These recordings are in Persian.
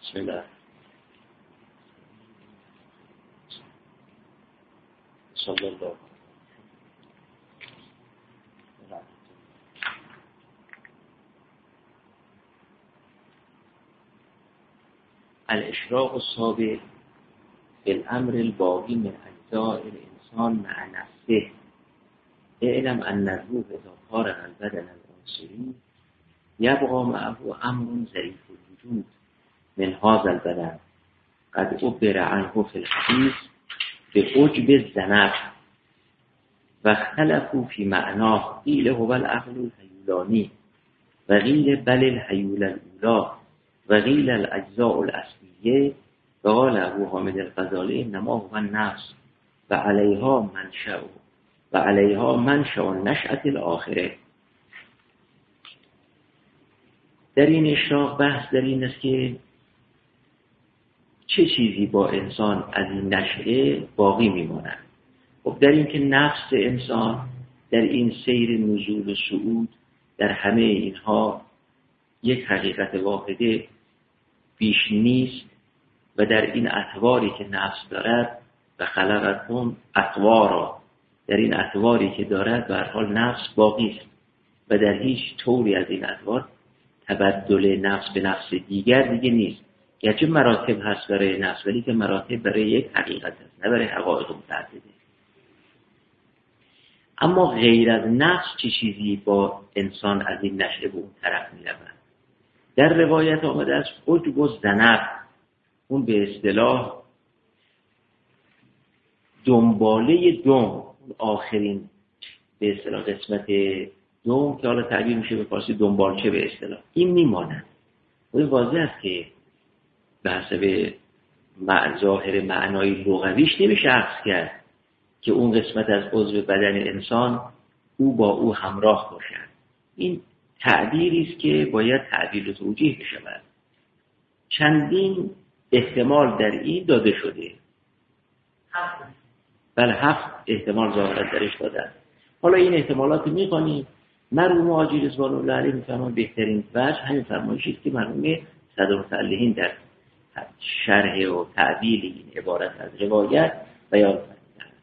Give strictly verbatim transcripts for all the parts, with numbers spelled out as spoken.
بسم الله. صلی الله. الاشراق السابق بالامر الباقی من اجزاء الانسان مع نفسه اعلم ان الروح اذا فارغ البدن العنصری یبقى معه امر ظریف الوجود من هذا البدن قد عبر عنه في الحديث بعجب الذنب واختلفوا في معناه قیل هو العقل الحیولانی و قیل بل الحیول الاولی و قیل الاجزاء الاصلیه و قال ابو حامد الغزالی انما هو النفس و علیها منشأ و علیها منشأ نشأة الاخره. در این اشراق بحث در این است که چه چیزی با انسان از این نشأه باقی میماند. خب در این که نفس انسان در این سیر نزول و صعود در همه اینها یک حقیقت واحده بیش نیست و در این اطواری که نفس دارد و خلقتهم اطوارا، در این اطواری که دارد به هر حال نفس باقی است و در هیچ طوری از این اطوار تبدل نفس به نفس دیگر دیگه نیست. گرچه مراتب هست برای نفس ولی که مراتب برای یک حقیقت هست نه برای حقایق متعدده. اما غیر از نفس چه چیزی با انسان از این نشأه به اون طرف می‌رود؟ در روایت آمده است عجب و ذنب، اون به اصطلاح دنباله دم، اون آخرین به اصطلاح قسمت دم که حالا تعبیر میشه به فارسی دنبالچه به اصطلاح، این میماند. و واضح است که به حسب ظاهر معنای لغویش نمیشه عکس کرد که اون قسمت از عضو بدن انسان او با او همراه باشد. این تعبیری است که باید تعبیر و توجیه بشود. چندین احتمال در این داده شده، بله هفت احتمال ظاهرا درش دادن. حالا این احتمالات میخوانیم. مرحوم حاجی رضوان الله علیه میفرمان بهترین وجه همین فرمایشی است که مرحوم صدرالمتعلقین در شرح و تعبیر این عبارت از روایت بیان کردند.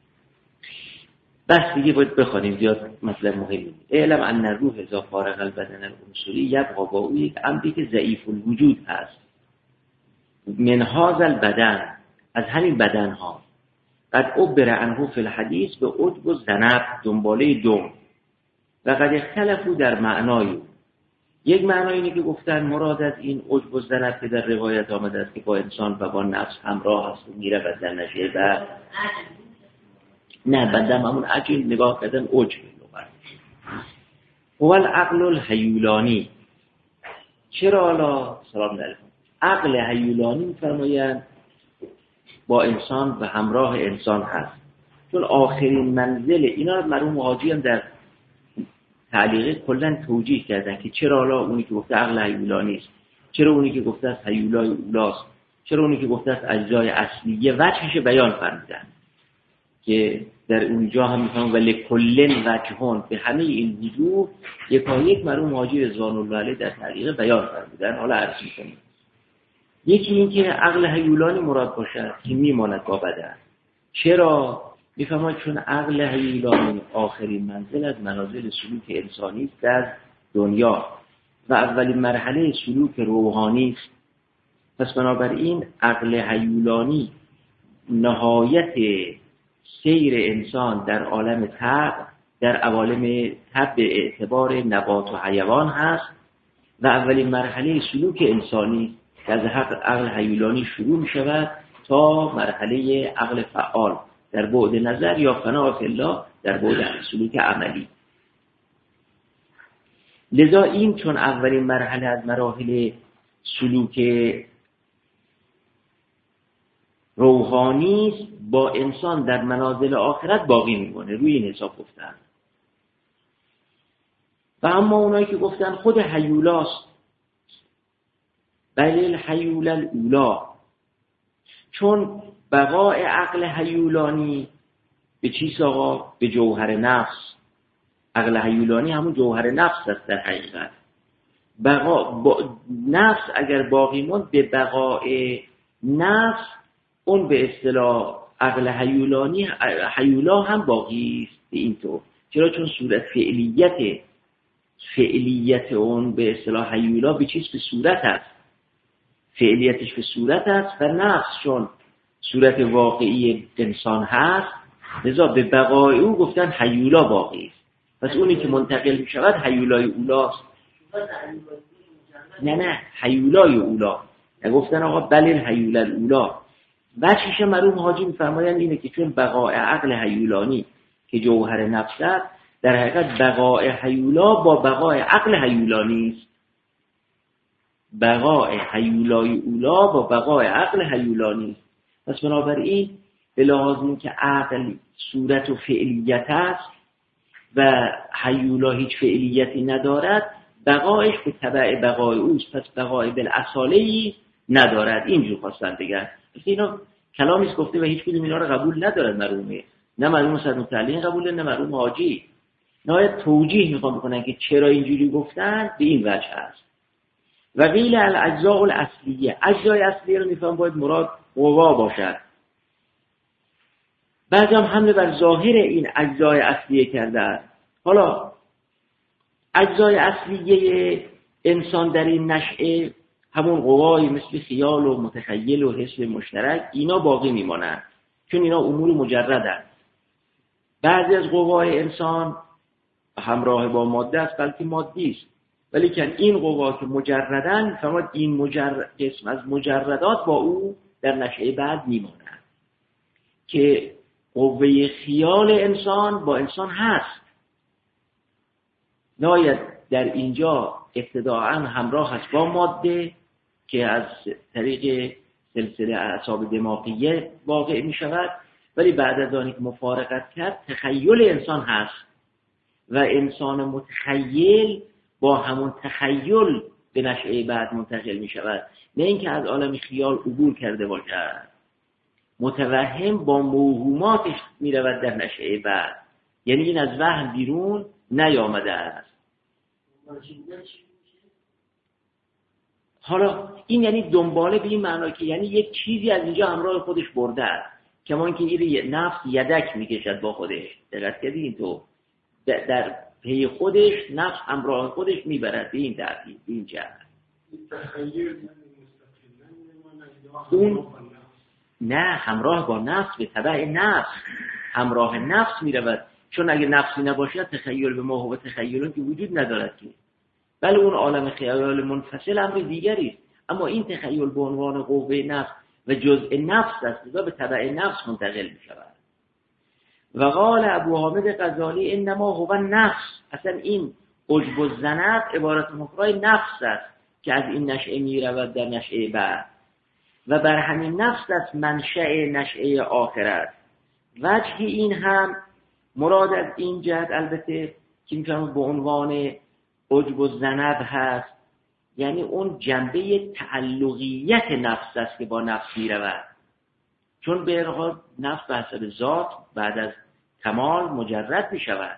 بس دیگه باید بخوانیم، زیاد مثلا مهمی. اعلم ان الروح اذا فارغ البدن العنصری یبقى با او یک امری که ضعیف الوجود هست من هذا البدن، از همین بدن ها. قد عبر عنه فی الحدیث به عجب و ذنب، دنباله دم. و قد اختلفوا در معنای. یک معنای اینه که گفتن مراد از این عجب و ذنب که در روایت آمده است که با انسان و با نفس همراه است و میره و در نشه و نه بدم همون عجل نگاه کردن عجب لغت. هو العقل الحیولانی. چرا حالا سلام علیکم عقل حیولانی میفرمایند با انسان و همراه انسان هست، چون آخرین منزل اینا مرحوم حاجی هم در تعلیقه کلن توجیه کردن که چرا حالا اونی که گفته عقل حیولانی است، چرا اونی که گفته است حیولای اولاست، چرا اونی که گفته است اجزای اصلیه، وجهش بیان فرمودن که در اونجا هم میفهمن ولی کلن وجهون، به همه این وجوه یکا یک مرحوم حاجی رضوان الله علیه در تعلیقه بیان فرمودن. حالا عرض می‌کنیم. یکی این که عقل حیولانی مراد باشد که میماند با بدن. چرا؟ میفهمد چون عقل حیولانی آخرین منزل از منازل سلوک انسانی است در دنیا و اولین مرحله سلوک روحانی است. پس بنابراین عقل حیولانی نهایت سیر انسان در عالم طبع، در عوالم طبع به اعتبار نبات و حیوان هست و اولین مرحله سلوک انسانی که از عقل حیولانی شروع می شود تا مرحله عقل فعال در بعد نظر یا فنا فی الله در بعد سلوک عملی. لذا این چون اولین مرحله از مراحل سلوک روحانی است با انسان در منازل آخرت باقی میمونه، روی این حساب گفتن. و اما اونایی که گفتن خود حیولاست، بل الحیول الاولا، چون بقای عقل حیولانی به چیست آقا؟ به جوهر نفس. عقل حیولانی همون جوهر نفس است در حقیقت بقا با نفس اگر باقی موند به بقای نفس، اون به اصطلاح عقل هیولانی هیولا هم باقی است به این طور. چرا؟ چون صورت فعلیت فعلیت اون به اصطلاح هیولا به چیز به صورت است، فعلیتش به صورت است و نفس چون صورت واقعی انسان هست، لذا به بقای او گفتن هیولا باقی است. پس اونی که منتقل می شود هیولای اولاست. نه نه هیولای اولا، گفتن آقا بله هیولای اولا. وجهش مرحوم حاجی میفرمایند اینه که چون بقای عقل هیولانی که جوهر نفس است، در حقیقت بقای هیولا با بقای عقل هیولانی است. بقای هیولای اولا با بقای عقل هیولانی است. پس بنابراین به لحاظ این که عقل صورت و فعلیت است و هیولا هیچ فعلیتی ندارد، بقایش به تبع بقای اوست. پس بقای بالاصاله‌ای ندارد. اینجور خواستن بگن. پس اینا کلامی است گفته و هیچ کدوم اینا رو قبول ندارد مرحومه، نه مرحوم صدرالمتعلین قبول، نه مرحوم حاجی. نهایت توجیه میخوام بکنن که چرا اینجوری گفتن به این وجه است. و قیل الاجزاء الاصلیه، اجزای اصلیه رو میفهم باید مراد قوا باشد. بعضی هم حمله بر ظاهر این اجزای اصلیه کردن. حالا اجزای اصلیه انسان در این نشأه همون قوای مثل خیال و متخیل و حس مشترک، اینا باقی میمانند چون اینا امور مجردند. بعضی از قوای انسان همراه با ماده است، بلکه مادی است، ولی که این قوا که مجردن، فرمود این مجرد قسم از مجردات با او در نشأه بعد میمانند که قوه خیال انسان با انسان هست. ناید در اینجا ابتداعاً همراه هست با ماده که از طریق سلسله اعصاب دماغیه واقع می شود، ولی بعد از آنی که مفارقت کرد تخیل انسان هست و انسان متخیل با همون تخیل به نشأه بعد منتقل می شود، نه اینکه از عالم خیال عبور کرده باشد. متوهم با موهوماتش می رود در نشأه بعد، یعنی این از وهم بیرون نیامده است. حالا این یعنی دنباله به این معنا که یعنی یک چیزی از اینجا همراه خودش برده است، کما اینکه این نفس یدک میکشد با خودش. دقت کردین تو در پی خودش نفس همراه خودش میبرد به این ترتیب، به این جهت. اون نه همراه با نفس به تبع نفس، همراه نفس میرود، چون اگه نفسی نباشد تخیل به ما و تخیل که وجود ندارد که، بله اون عالم خیال منفصل امر دیگری است، اما این تخیل به عنوان قوه نفس و جزء نفس است و به تبع نفس منتقل می شود. و قال ابو حامد غزالی انما هو نفس، اصلا این عجب و زنق عبارت مفرای نفس است که از این نشأه می رود در نشأه بعد و بر همین نفس است منشأ نشأه آخرت. وجه این هم مراد از این جهت البته که می‌فهمم به عنوان عجب و ذنب هست، یعنی اون جنبه تعلقیت نفس است که با نفس می‌رود، چون به هر حال نفس به حسب ذات بعد از کمال مجرد می‌شود،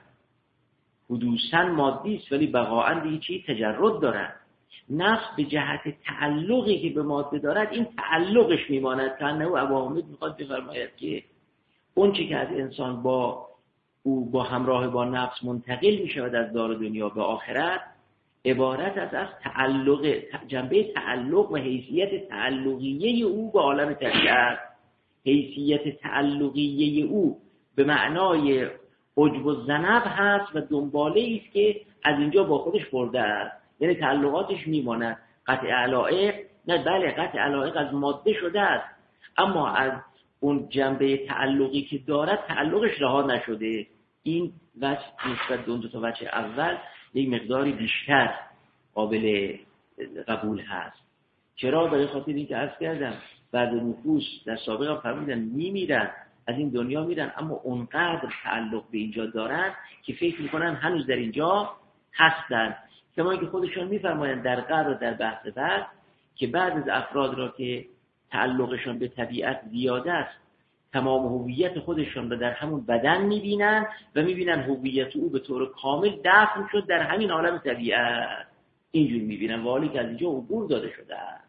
حدوثاً مادی است ولی بقاءً دیگه چی تجرد دارد. نفس به جهت تعلقی که به ماده دارد این تعلقش میماند که انه ابو حامد میخواد بفرماید که اون چی که از انسان با او با همراه با نفس منتقل می شود از دار دنیا به آخرت عبارت است از تعلق، جنبه تعلق و حیثیت تعلقیه او به عالم طبیعت. حیثیت تعلقیه او به معنای عجب و ذنب هست و دنباله است که از اینجا با خودش برده است، یعنی تعلقاتش میماند. قطع علایق نه، بله قطع علایق از ماده شده است، اما از اون جنبه تعلقی که دارد تعلقش رها نشده. این وجه نسبت به اون دو تا وجه اول یک مقداری بیشتر قابل قبول هست. چرا؟ برای خاطر اینکه عرض کردم بعد نفوس در سابق هم فرمودن میمیرن، از این دنیا میرن، اما اونقدر تعلق به اینجا دارن که فکر میکنن هنوز در اینجا هستن. کما که خودشون میفرمایند در قبر و در بحث بعد که بعد از افراد را که تعلقشون به طبیعت زیاده است تمام هویت خودشون رو در همون بدن میبینن و میبینن هویت او به طور کامل دفن شد در همین عالم طبیعت. اینجور میبینن والی که از اینجا عبور داده شده است.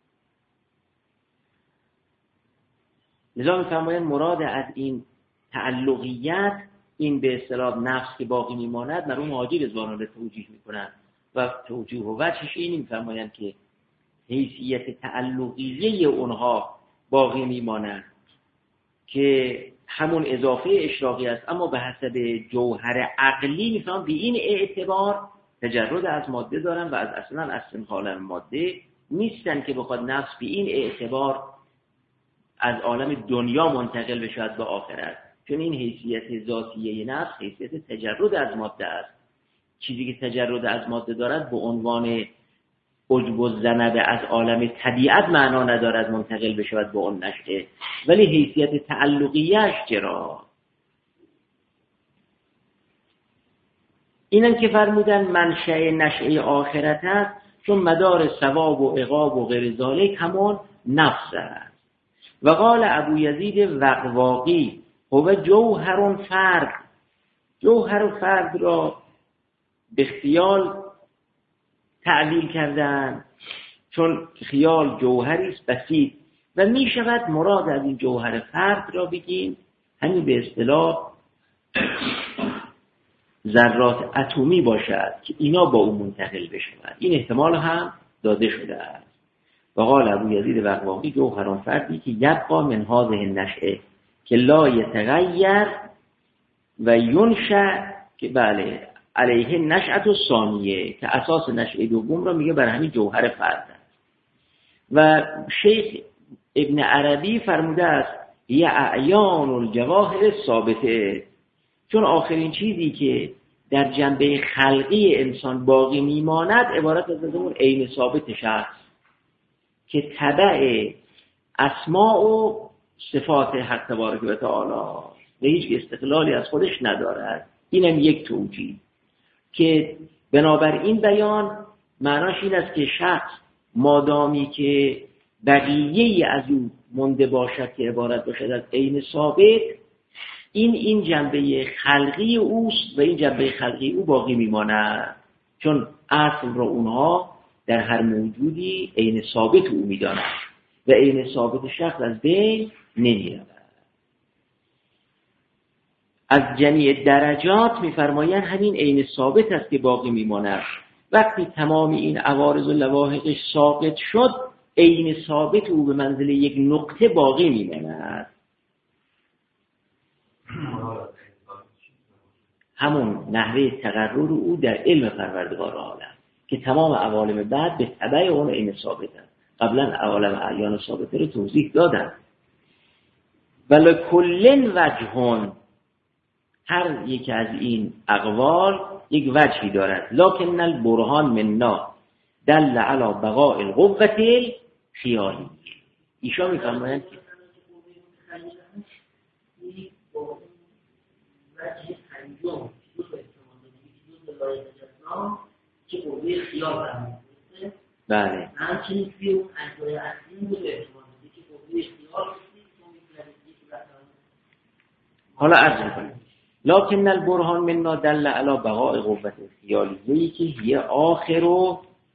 لذا میفرمایند مراد از این تعلقیت، این به اصطلاح نفس که باقی میماند، مرحوم حاجی رضوان الله توجیه میکنن و توجیه و وجهش این میفرمایند که حیثیت تعلقیه اونها باقی میماند که همون اضافه اشراقی است، اما به حسب جوهر عقلی میفهم به این اعتبار تجرد از ماده دارن و از اصلا از استنقال ماده نیستن که بخواد نفس به این اعتبار از عالم دنیا منتقل بشود به آخرت، چون این حیثیت ذاتیه نفس حیثیت تجرد از ماده است. چیزی که تجرد از ماده دارد به عنوان عجب و ذنب از عالم طبیعت معنا ندارد منتقل بشود به اون نشأه، ولی حیثیت تعلقیش چرا؟ اینن که فرمودن منشأ نشأه آخرت است، چون مدار ثواب و عقاب و غیر ذالک همون نفس است. و قال ابو یزید وقواقی هو جوهر فرد، جوهر و فرد را به خیال تعبیر کردن، چون خیال جوهری است بسیط و می شود مراد از این جوهر فرد را بگیم همین به اصطلاح ذرات اتمی باشد که اینا با اون منتقل بشود. این احتمال هم داده شده است. و قال ابو یزید وقواقی جوهر فردی که یبقى من هذه النشأه که لا یتغیر و ینشأ، که بله علیه نشأت الثانیه که اساس نشأه دوم را میگه بر همین جوهر فرد است. و شیخ ابن عربی فرموده است یه اعیان الجواهر ثابته، چون آخرین چیزی که در جنبه خلقی انسان باقی میماند عبارت از اون عین ثابت شخص که تبع اسماء و صفات حق تبارک و تعالی و هیچ استقلالی از خودش ندارد. اینم یک توجیه که بنابراین بیان معناش این است که شخص مادامی که بقیه از او مونده باشد که عبارت باشد از عین ثابت، این این جنبه خلقی اوست و این جنبه خلقی او باقی میماند، چون اصل را اونها در هر موجودی عین ثابت او میدانند و عین ثابت شخص از بین نمیرود. از جمیع درجات میفرمایند همین عین ثابت است که باقی میماند. وقتی تمام این عوارض و لواحقش ساقط شد، عین ثابت او به منزله یک نقطه باقی میماند. همون نحوه تقرر او در علم پروردگار عالم که تمام عوالم بعد به تبع اون عین ثابت است. قبلا عوالم اعیان ثابته رو توضیح دادم. ولی کلن وجهون، هر یک از این اقوال یک وجهی دارد. لکن البرهان منا دل علی بقاء القوة خیالی. ایشان میفرمایند که وجه خیال دو تا احتمال داره، دو تا لایق که قوه خیال برمی‌داره. بله. همچنین توی اون اجزای اصلی دو تا احتمال داره که قوه خیال حالا عرض می‌کنم. لكن البرهان منا دل على بقاء قوة الخيالية که هي آخر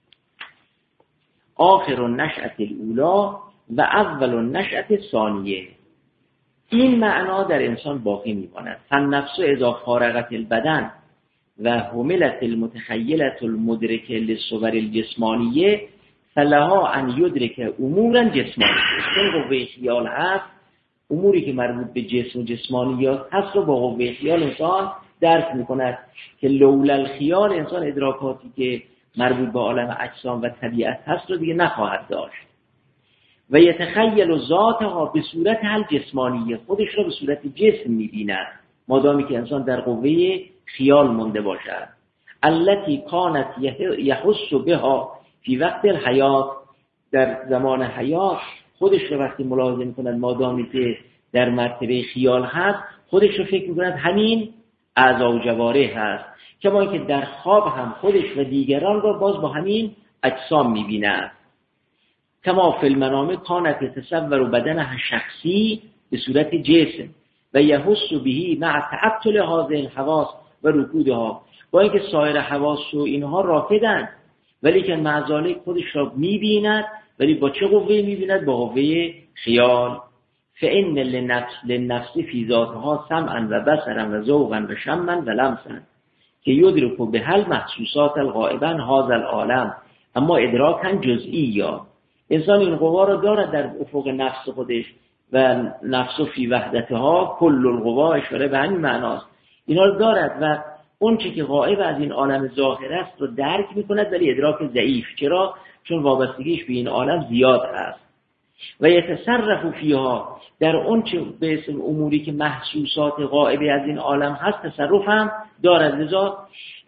آخر النشأة الأولى و اول النشأة الثانیه. این معنا در انسان باقی میماند. فالنفس اذا فارغت البدن و حملت المتخیلة المدرکه للصور الجسمانیه فلها ان یدرک امورا جسمانیه. چون قوه خیال هست، اموری که مربوط به جسم و جسمانیات هست رو با قوه خیال انسان درک میکند که لولا الخیال انسان ادراکاتی که مربوط به عالم اجسام و طبیعت هست رو دیگه نخواهد داشت. و یتخیل ذاتها به صورت حل جسمانیه، خودش رو به صورت جسم میبیند مادامی که انسان در قوه خیال مونده باشد. التي كانت يحس بها فی وقت الحیات، در زمان حیات خودش رو وقتی ملاحظه می‌کند مادامی که در مرتبه خیال هست، خودش رو فکر می‌کند همین اعضا و جوارح هست، کما اینکه در خواب هم خودش و دیگران رو باز با همین اجسام می‌بیند. کما فی المنام کانت تصور بدنها شخصی به صورت جسم و یحس بهی مع تعطل هذه الحواس و رکودها، با اینکه سایر حواس و اینها راکدن ولی که معذالک خودش را میبیند، ولی با چه قوه‌ای میبیند؟ با قوه خیال. فإن للنفس للنفس فی ذاتها سمعا و بصرا و ذوقا و شما و لمسا که یدرک به هل محسوسات الغائبا هذا العالم اما ادراکا جزئی. یا انسان این قوا را دارد در افق نفس خودش و نفس فی وحدتها کل القوا، اشاره به همین معناست، اینا رو دارد و اون چی که غائب از این عالم ظاهر است رو درک میکند، ولی ادراک ضعیف. چرا؟ چون وابستگیش به این عالم زیاد است. و یتصرف فیها، در اون چه به اسم اموری که محسوسات غائبی از این عالم هست تصرف هم دارد. لذا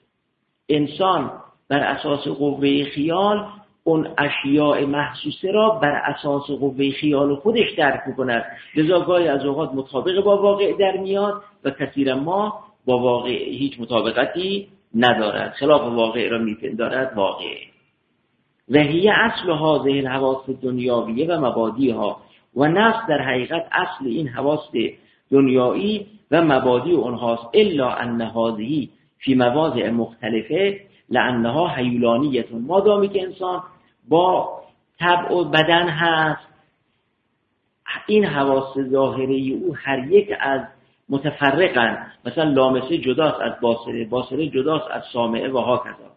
انسان بر اساس قوه خیال اون اشیاء محسوسه را بر اساس قوه خیال خودش درک میکند. لذا گاهی از اوقات مطابق با واقع در میاد و کثیرا ما با واقع هیچ مطابقتی ندارد، خلاف واقع را میپندارد واقع. و هی اصل هذه الحواس دنیاویه و مبادیها، و نفس در حقیقت اصل این حواس دنیایی و مبادی اونهاست. الا ان هذه فی مواضع مختلفه لانها هیولانیتون، ما دامی که انسان با طبع و بدن هست، این حواس ظاهری او هر یک از متفرقن. مثلا لامسه جداست از باصره، باصره جداست از سامعه و ها کذا.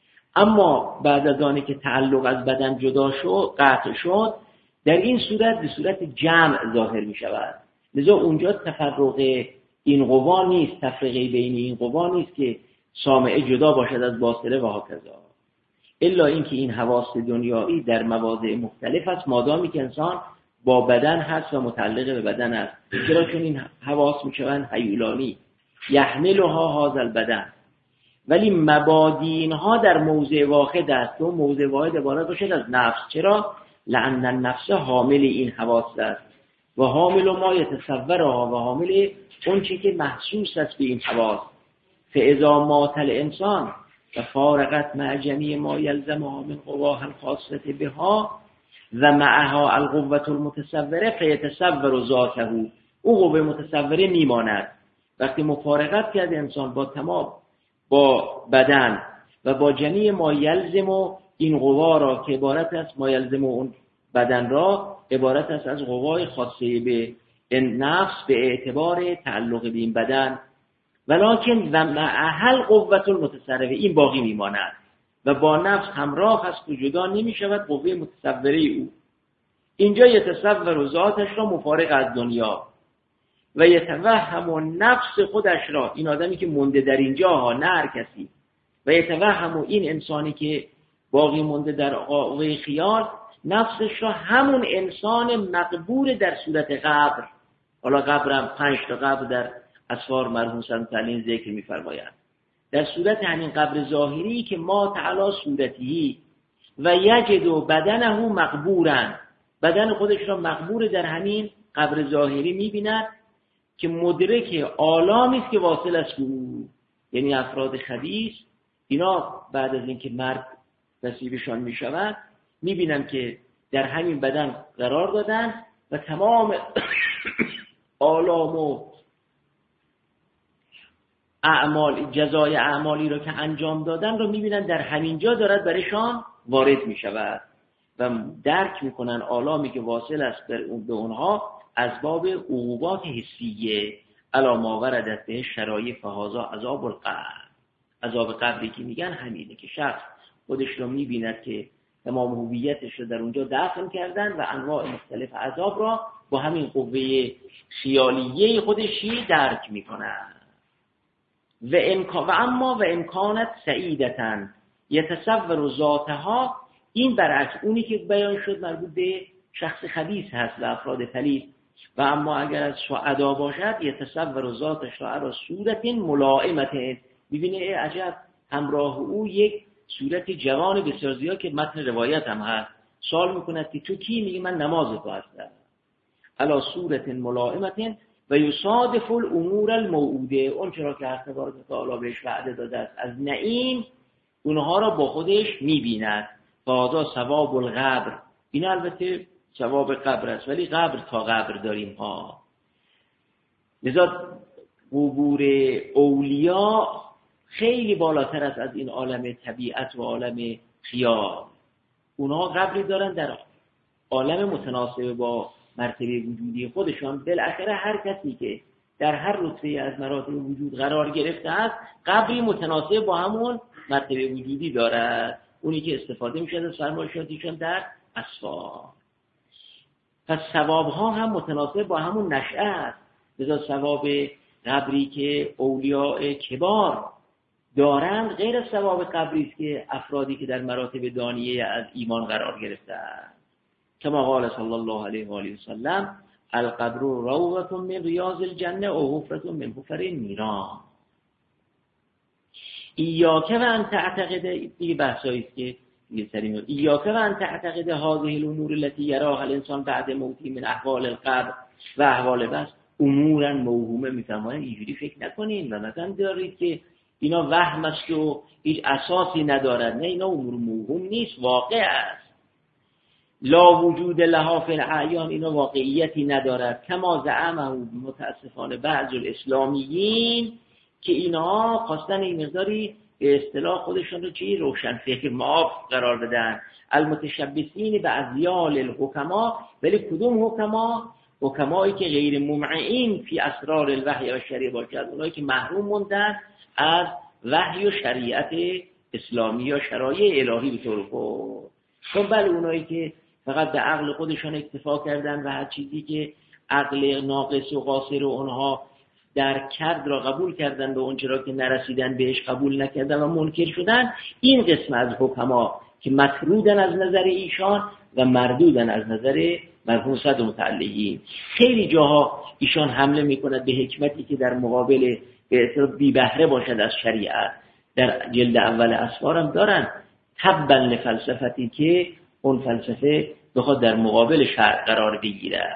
اما بعد از آنی که تعلق از بدن جدا شد، قطع شد، در این صورت به صورت جمع ظاهر می شود. لذا اونجا تفرق این قوا نیست، تفرقه بین این قوا نیست که سامعه جدا باشد از باصره و ها کذا. الا اینکه این حواس دنیایی در مواضع مختلف است مادامی که انسان با بدن هست و متعلق به بدن است. چرا؟ چون این حواس میشوند هیولانی، یحملها هذا البدن، ولی مبادی اینها در موضع واحد است. و موضع واحد عبارت باشد از نفس. چرا؟ لأن النفس حامل این حواس است و حامل ما یتصورها و حامل اون چی که محسوس است به این حواس. فاذا مات الانسان و فارقت مع جمیع ما یلزمها من قواها الخاصه بها و معها القوة المتصوره فیتصور ذاته، او قوه متصوره میماند. وقتی مفارقت کرد انسان با تمام با بدن و با جمیع ما یلزم و این قوا را که عبارت است، ما یلزم و اون بدن را عبارت است از قوای خاصه به نفس به اعتبار تعلق به این بدن، ولکن و معها القوة المتصوره، این باقی میماند و با نفس همراه هست و جدا نمی شود قوه متصوره او. اینجا یتصور ذاتش را مفارق از دنیا و یتوهم نفس خودش را، این آدمی که مونده در اینجا ها، نه هر کسی، و یتوهم این انسانی که باقی مونده در قوه خیال، نفسش را همون انسان مقبور در صورت قبر. حالا قبرم پنج تا قبر در اسفار مرحوم سنتالین ذکر می‌فرمایند. در صورت همین قبر ظاهری که ما تعالی صورتی و یجد بدنه مقبورن، بدن خودش را مقبور در همین قبر ظاهری می‌بیند که مدرک آلامی است که واصل است او. یعنی افراد خبیث اینا بعد از اینکه مرگ نصیبشان می‌شود می‌بینن که در همین بدن قرار دادن و تمام آلام و اعمال، جزای اعمالی رو که انجام دادن رو می‌بینن در همین جا دارد برشان وارد می‌شود و درک می‌کنن آلامی که واصل است به اونها اسباب عقوبات حسیه علی ما وردت به شرایع فهذا عذاب القبر. عذاب قبری که میگن همینه که شخص خودش رو می‌بیند که تمام هویتش رو در اونجا دفن کردن و انواع مختلف عذاب را با همین قوه خیالیه خودشی درک می‌کنن. و امکان و اما و امکانت سعیدتن یتصور ذاتها، این برعکس اونی که بیان شد مربوط به شخص خبیث هست و افراد پلید. و اما اگر از سعدا باشد یتصور ذاتش را را صورت ملائمت، می‌بینه عجب همراه او یک صورت جوان بسیار زیاد که متن روایت هم هست. سوال میکند که تو کی؟ میگه من نماز تو هستم. علی صورت ملائمت و یصادف الامور الموعوده، اون چرا که حق تبارک و تعالی بهش وعده داده است از نعیم، اونها را با خودش میبیند. فهذا ثواب القبر، این البته ثواب قبر است، ولی قبر تا قبر داریم ها. لذا قبور اولیاء خیلی بالاتر است از این عالم طبیعت و عالم خیال. اونها قبری دارن در عالم متناسب با مرتبه وجودی خودشان. بالاخره هر کسی که در هر رتبه از مراتب وجود قرار گرفته است قبری متناسب با همون مرتبه وجودی دارد، اونی که استفاده میشه از فرمایشاتشان در اسفار. پس ثواب ها هم متناسب با همون نشأه است. لذا ثواب قبری که اولیاء کبار دارند غیر از ثواب قبری است که افرادی که در مراتب دانیه از ایمان قرار گرفتند. کما قال صلی الله علیه و آله و سلم القبر روضة من ریاض الجنه و حفرة من حفر النیران. ایاک و ان تعتقد، دیگه بحثایی است که دیگه سریم ایاک و ان تعتقد هذه الامور التي يراها الانسان بعد موته من احوال القبر و احوال بس امورا موهومه. میفرمایند اینجوری فکر نکنین و مثلا دارید که اینا وهم است و هیچ اساسی ندارد. نه، اینا امور موهوم نیست، واقع است. لا وجود لها فی الاعیان، اینا واقعیتی ندارد. کما زعمه متاسفانه بعض الاسلامیین که اینا خواستن این مقداری به اصطلاح خودشون رو چی روشن فکر معاف قرار بدن، المتشبثین به اذیال الحکما. ولی کدوم حکما؟ حکمایی که غیر ممعنین فی اسرار الوحی و شریعه باشد، اونایی که محروم موندن از وحی و شریعت اسلامی یا شرایع الهی به طور کلی. چون بله اونایی که فقط به عقل خودشان اکتفا کردن و هر چیزی که عقل ناقص و قاصر و اونها در کرد را قبول کردن، به اون چرا که نرسیدن بهش قبول نکردن و منکر شدن، این قسم از حکما که مطرودن از نظر ایشان و مردودن از نظر مرحوم صد متعلقین. خیلی جاها ایشان حمله میکند به حکمتی که در مقابل به اصطلاح بی بهره باشد از شریعت. در جلد اول اسفار هم دارن تبا لفلسفتی که اون فلسفه بخواد در مقابل شرع قرار بگیره.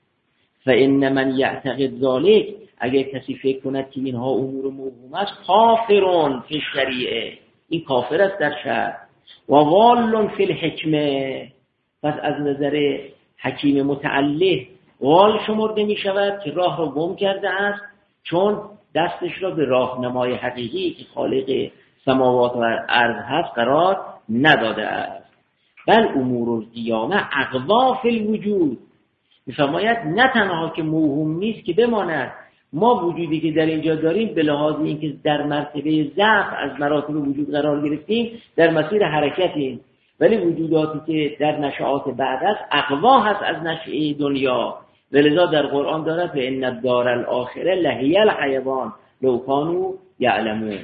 فان من یعتقد ذلک، اگر کسی فکر کند که اینها امور موهوم است، کافرون فی شریعه، این کافر است در شرع. و والون فی الحکمه، پس از نظر حکیم متعله وال شمرده می شود که راه را گم کرده است، چون دستش را به راهنمای حقیقی که خالق سماوات و ارض هست قرار نداده است. بل امور القیامه اقوا فی الوجود، می‌فرماید نه تنها که موهوم نیست که بماند، ما وجودی که در اینجا داریم به لحاظ اینکه در مرتبه ضعف از مراتب وجود قرار گرفتیم در مسیر حرکتیم، ولی وجوداتی که در نشأات بعد است اقوا هست از نشأه دنیا. ولذا در قرآن دارد و ان الدار الاخره لهی الحیوان لو کانوا یعلمون،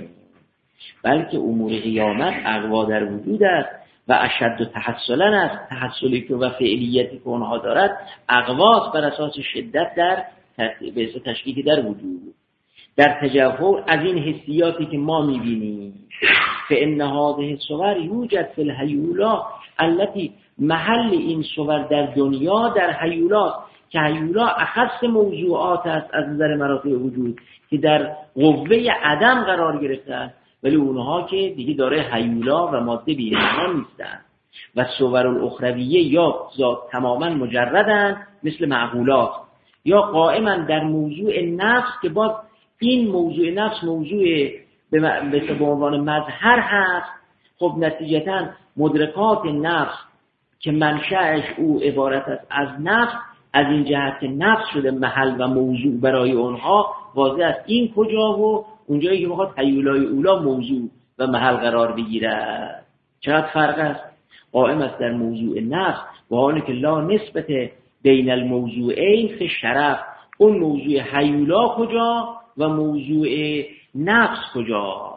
بلکه امور قیامت اقوا در وجود است و اشد تحصلا است. تحصلی که و فعلیتی که اونها دارد اقواست بر اساس شدت در به اساس تشکیک در وجود، در تجاهل از این حسیاتی که ما میبینیم. فان هذه الصور یوجد فی الهیولا التي، محل این صور در دنیا در هیولا، که هیولا اخص موضوعات است از نظر مراتب وجود که در قوه عدم قرار گرفته است، ولی اونها که دیگه داره هیولا و ماده بی انسان نیستن. و صور الاخرویه یا ذات تماما مجردن مثل معقولات، یا قائما در موضوع نفس که باز این موضوع نفس موضوع به عنوان مظهر هست. خب نتیجتا مدرکات نفس که منشأش او عبارت است از نفس، از این جهت که نفس شده محل و موضوع برای اونها، واضح است این کجا و اونجایی که میخواد هیولای اولا موضوع و محل قرار بگیره. چقدر فرق است. قائم است در موضوع نفس و حالی که لا نسبت بین الموضوعین فی شرف، اون موضوع هیولا کجا و موضوع نفس کجا.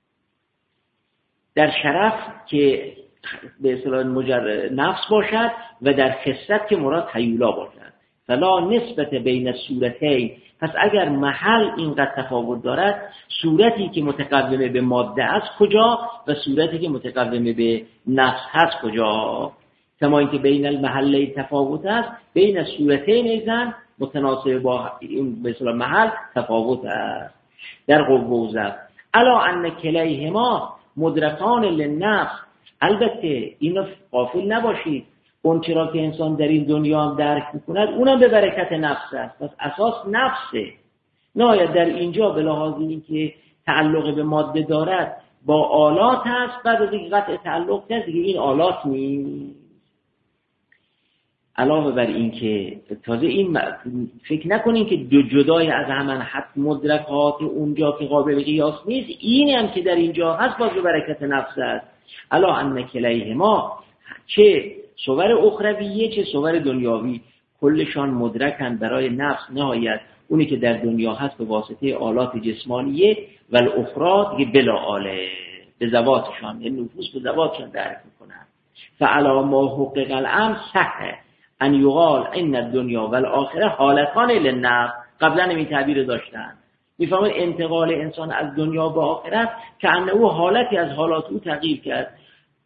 در شرف که به اصطلاح مجرد نفس باشد و در خست که مراد هیولا باشد. فلا نسبت بین الصورتین، پس اگر محل اینقدر تفاوت دارد، صورتی که متقومه به ماده است کجا و صورتی که متقومه به نفس هست کجا. کما اینکه بین المحل تفاوت است، بین الصورتین ایضا متناسب با این به اصطلاح محل تفاوت است در قوه و ضعف. الا ان کلیهما مدرکان للنفس، البته اینو غافل نباشید، اون چرا که انسان در این دنیا هم درک میکند اونم به برکت نفس است، پس اساس نفسه. نهایت در اینجا به لحاظ این که تعلق به ماده دارد با آلات هست، بعد از اینکه قطع تعلق کرد دیگه این آلات نیست. علاوه بر این که تازه این فکر نکنین که دو جدای از همان حد مدرکات اونجا که قابل قیاس نیست، این هم که در اینجا هست باز به برکت نفس است. الا ان کلیهما، چه صور اخرویه چه صور دنیاوی، کلشان مدرکن برای نفس نهایت اونی که در دنیا هست به واسطه آلات جسمانیه و الاخرى دیگه بلا آله، به ذواتشان، یعنی نفوس به ذواتشان درک میکنن. فعلا ما حقق الامر صحه ان یقال ان الدنیا و الاخره حالتان للنفس. قبلا این تعبیر داشتن، میفهمید انتقال انسان از دنیا به آخرت که انه او حالتی از حالات او تغییر کرد،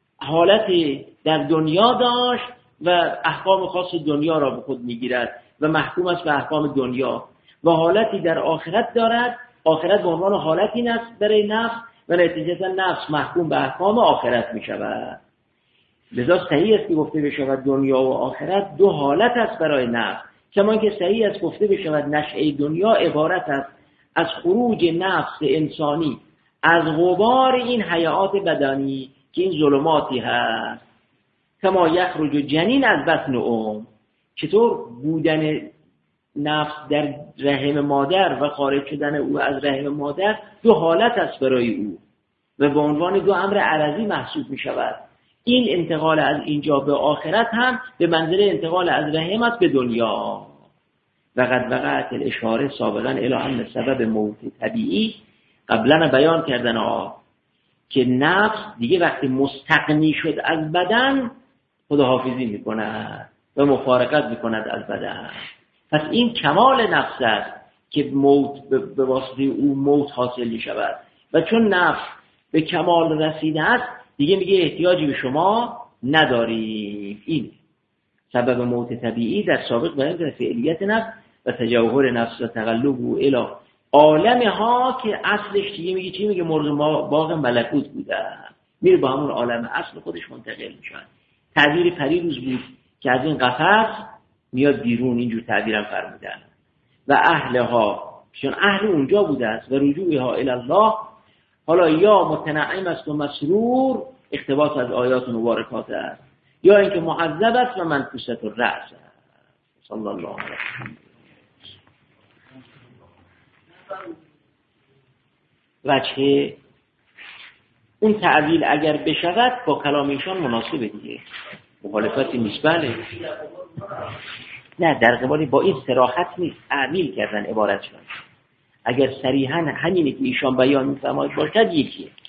حالتی در دنیا داشت و احکام خاص دنیا را به خود میگیرد و محکوم است به احکام دنیا، و حالتی در آخرت دارد، آخرت به عنوان حالتی است برای نفس و نتیجتا نفس محکوم به احکام آخرت می شود. لذا صحیح است که گفته بشود دنیا و آخرت دو حالت است برای نفس، کما که صحیح است گفته بشود نشأه دنیا عبارت است از خروج نفس انسانی از غبار این حیات بدنی که این ظلماتی هست. کما یخرج جنین از بطن ام، چطور بودن نفس در رحم مادر و خارج شدن او از رحم مادر دو حالت است برای او و به عنوان دو امر عرضی محسوب می شود. این انتقال از اینجا به آخرت هم به منزله انتقال از رحم است به دنیا. و قد وقعت الاشاره سابقا الی ان سبب موت طبیعی، قبلا بیان کردن آه که نفس دیگه وقتی مستغنی شد از بدن خداحافظی می کند و مفارقت می کند از بدن. پس این کمال نفس است که موت به واسطه او موت حاصل می شود و چون نفس به کمال رسیده است دیگه میگه احتیاجی به شما نداریم. این سبب موت طبیعی در سابق بیان در فعلیت نفس و تجاهر نفس و تقلب و الی عالمها که اصلش دیگه میگه چی؟ میگه مرغ باغ ملکوت بوده، میره با همون عالم اصل خودش منتقل میشه. تعبیر پریروز بود که از این قفس میاد بیرون، اینجور تعبیرم فرمودن. و اهلها، چون اهل اونجا بوده است، و رجوعها الی الله، حالا یا متنعم است و مسرور، اقتباس از آیات مبارکات است، یا اینکه معذب است و منفوست الرأس است. صلی الله علیه و وجه اون تعبیل اگر بشود با کلام ایشان مناسبه دیگه، مخالفتی نیست. بله نه، در قبالی با این صراحت نیست، تعبیل کردن عبارت شد. اگر صریحا همینه که ایشان بیان می‌فرماید باشد یکیه،